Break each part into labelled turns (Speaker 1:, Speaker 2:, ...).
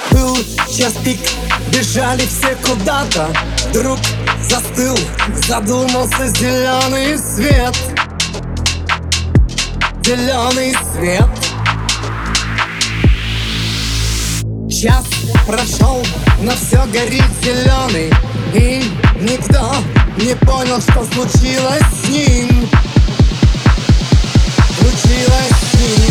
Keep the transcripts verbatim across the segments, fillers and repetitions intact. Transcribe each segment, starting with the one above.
Speaker 1: Был час пик, бежали все куда-то. Вдруг застыл, задумался зеленый свет. Зеленый свет. Час прошел, но все горит зеленый, и никто не понял, что случилось с ним. Случилось с ним.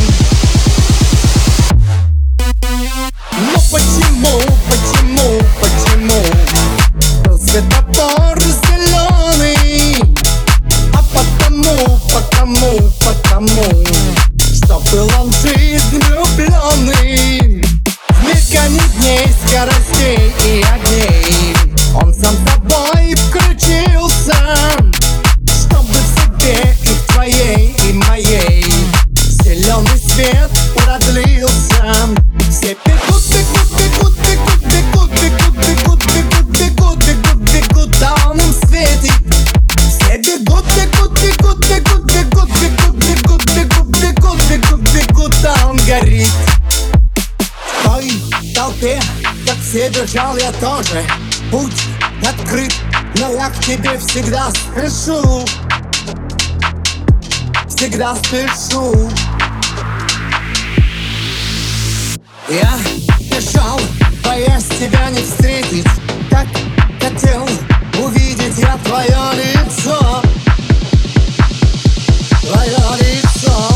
Speaker 1: Но почему, почему, почему светофор зеленый? А потому, потому, потому что был он в жизнь влюбленный. В мельканье дней, скоростей и огней он сам собой включился, чтобы в себе и в твоей, и моей зеленый свет продлился. Все бегут, бегут, бегут, бегут, бегут, бегут, бегут, бегут, бегут, бегут, бегут, а он им светит. Все бегут, бегут, бегут, бегут, бегут, бегут, бегут, бегут, бегут, бегут, бегут, а он горит. В той толпе, как все бежал, я тоже. Путь открыт, но я к тебе всегда спешу. Всегда спешу. Я бежал, боясь тебя не встретить. Так хотел увидеть я твое лицо. Твое лицо.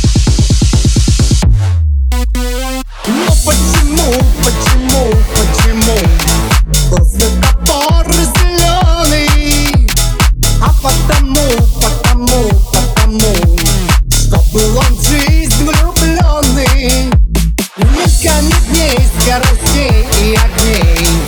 Speaker 1: Но почему, почему, почему был светофор зеленый? А потому, потому, потому что был он в жизнь влюбленный. В мельканье дней, скоростей и огней